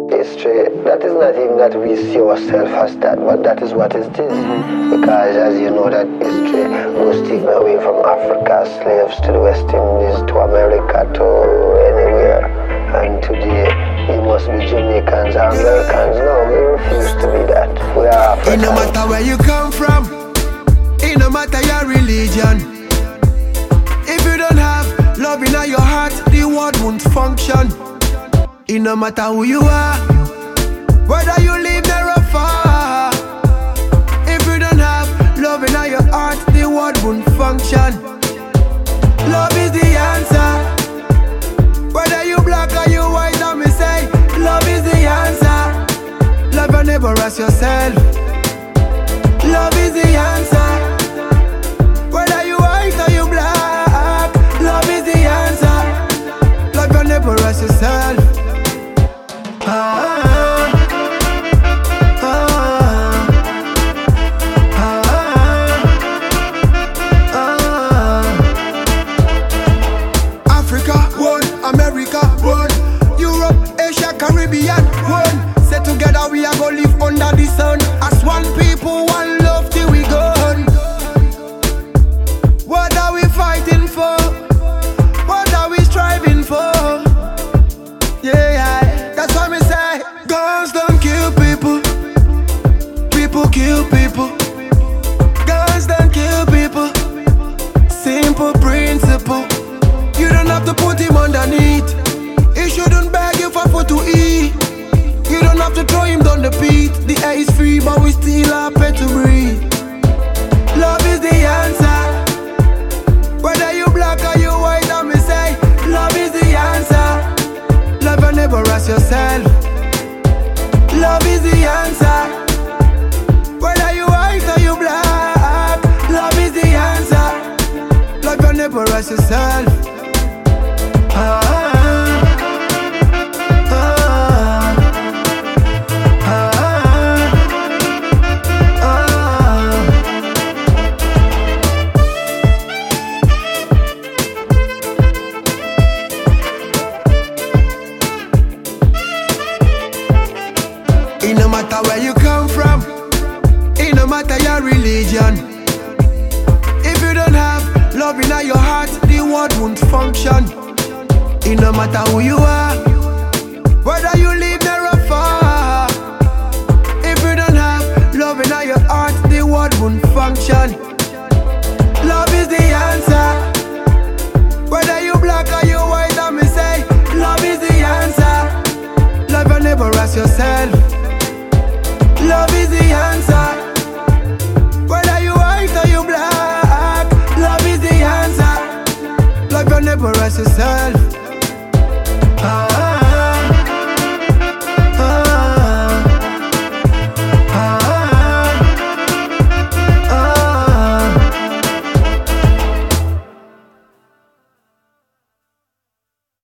History, that is not even that we see ourselves as that, but that is what it is. Because as you know that history was taken away from Africa, slaves to the West Indies, to America, to anywhere. And today, you must be Jamaicans or Americans. No, we refuse to be that. We are Africans. It no matter where you come from, it no matter your religion. If you don't have love in your heart, the world won't function. It no matter who you are, whether you live near or far. If you don't have love in your heart, the world won't function. Love is the answer. Whether you black or you white, let me say, love is the answer. Love your neighbor as yourself. Love is the answer. Whether you white or you black, love is the answer. Love your neighbor as yourself. Africa, one, America, one, Europe, Asia, Caribbean, one. Say together we are gonna live under the sun. As one people, one love till we gone. What are we fighting for? What are we striving for? Yeah, that's why me say, guns don't kill people. People kill people. Guns don't kill people. Simple principle. You don't have to put him underneath. He shouldn't beg you for food to eat. You don't have to throw him down the pit. The air is free, but we still are paid to breathe. Love is the answer. Whether you black or you white, let me say, love is the answer. Love your neighbor as yourself. Love is the answer. Whether you white or you black, love is the answer. Love your neighbor as yourself. It no matter where you come from, it no matter your religion. If you don't have love in your heart, the world won't function. It no matter who you are, whether you live near or far. If you don't have love in your heart, the world won't function. Love is the answer. Whether you black or you white, let me say, love is the answer. Love your neighbor as yourself. Love is the answer. Whether you white or you black, love is the answer. Love your neighbor as yourself.